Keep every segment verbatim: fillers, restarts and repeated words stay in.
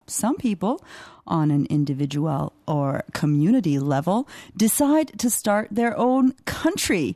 some people, on an individual or community level, decide to start their own country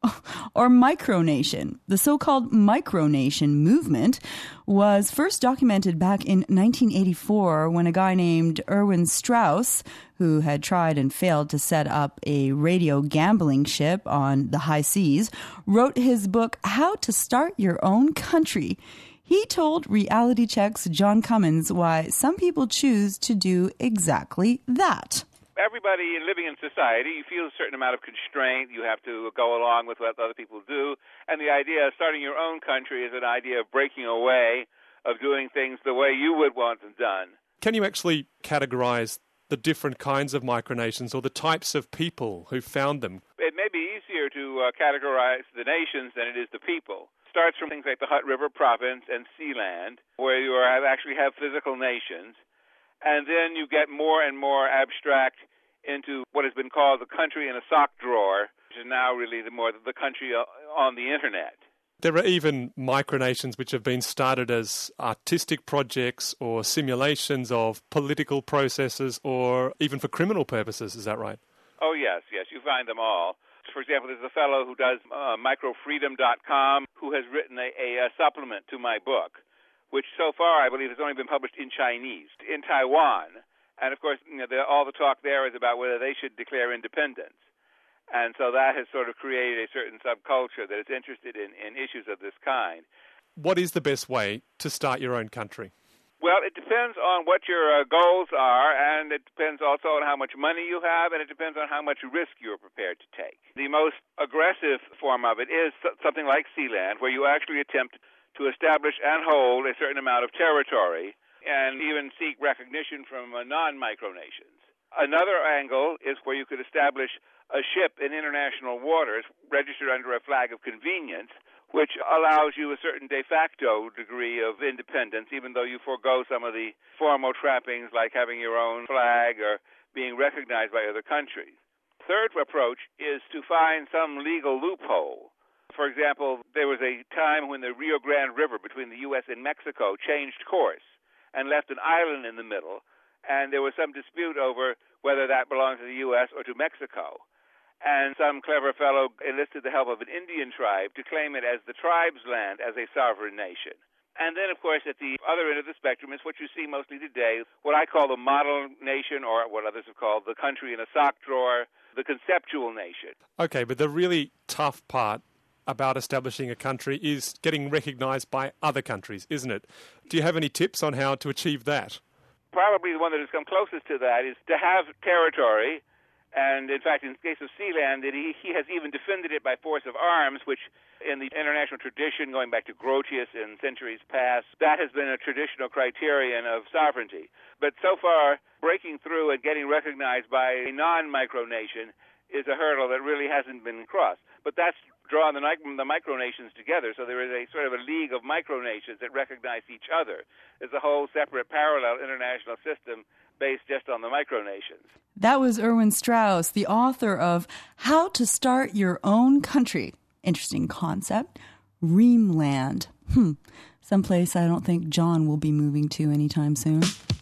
or micronation. The so-called micronation movement was first documented back in nineteen eighty-four when a guy named Erwin Strauss, who had tried and failed to set up a radio gambling ship on the high seas, wrote his book, How to Start Your Own Country. He told Reality Check's John Cummins why some people choose to do exactly that. Everybody living in society, you feel a certain amount of constraint. You have to go along with what other people do. And the idea of starting your own country is an idea of breaking away, of doing things the way you would want them done. Can you actually categorize the different kinds of micronations or the types of people who found them? It may be easier to uh, categorize the nations than it is the people. It starts from things like the Hutt River Province and Sealand, where you are, actually have physical nations. And then you get more and more abstract into what has been called the country in a sock drawer, which is now really the more the country on the internet. There are even micronations which have been started as artistic projects or simulations of political processes or even for criminal purposes. Is that right? Oh, yes, yes. You find them all. For example, there's a fellow who does uh, micro freedom dot com who has written a, a, a supplement to my book, which so far I believe has only been published in Chinese, in Taiwan. And, of course, you know, the, all the talk there is about whether they should declare independence. And so that has sort of created a certain subculture that is interested in, in issues of this kind. What is the best way to start your own country? Well, it depends on what your uh, goals are, and it depends also on how much money you have, and it depends on how much risk you're prepared to take. The most aggressive form of it is something like Sealand, where you actually attempt to establish and hold a certain amount of territory and even seek recognition from uh, non-micronations. Another angle is where you could establish a ship in international waters registered under a flag of convenience, which allows you a certain de facto degree of independence, even though you forego some of the formal trappings like having your own flag or being recognized by other countries. Third approach is to find some legal loophole. For example, there was a time when the Rio Grande River between the U S and Mexico changed course and left an island in the middle, and there was some dispute over whether that belonged to the U S or to Mexico. And some clever fellow enlisted the help of an Indian tribe to claim it as the tribe's land as a sovereign nation. And then, of course, at the other end of the spectrum is what you see mostly today, what I call the model nation, or what others have called the country in a sock drawer, the conceptual nation. Okay, but the really tough part about establishing a country is getting recognized by other countries, isn't it? Do you have any tips on how to achieve that? Probably the one that has come closest to that is to have territory, and in fact, in the case of Sealand, he, he has even defended it by force of arms, which in the international tradition, going back to Grotius in centuries past, that has been a traditional criterion of sovereignty. But so far, breaking through and getting recognized by a non-micronation is a hurdle that really hasn't been crossed. But that's drawing the, the micronations together, so there is a sort of a league of micronations that recognize each other. There's a whole separate parallel international system based just on the micronations. That was Erwin Strauss, the author of How to Start Your Own Country. Interesting concept. Reamland. Hmm. Someplace I don't think John will be moving to anytime soon.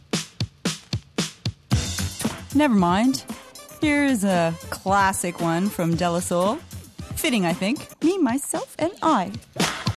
Never mind. Here's a classic one from De La Soul. Fitting, I think. Me, myself, and I.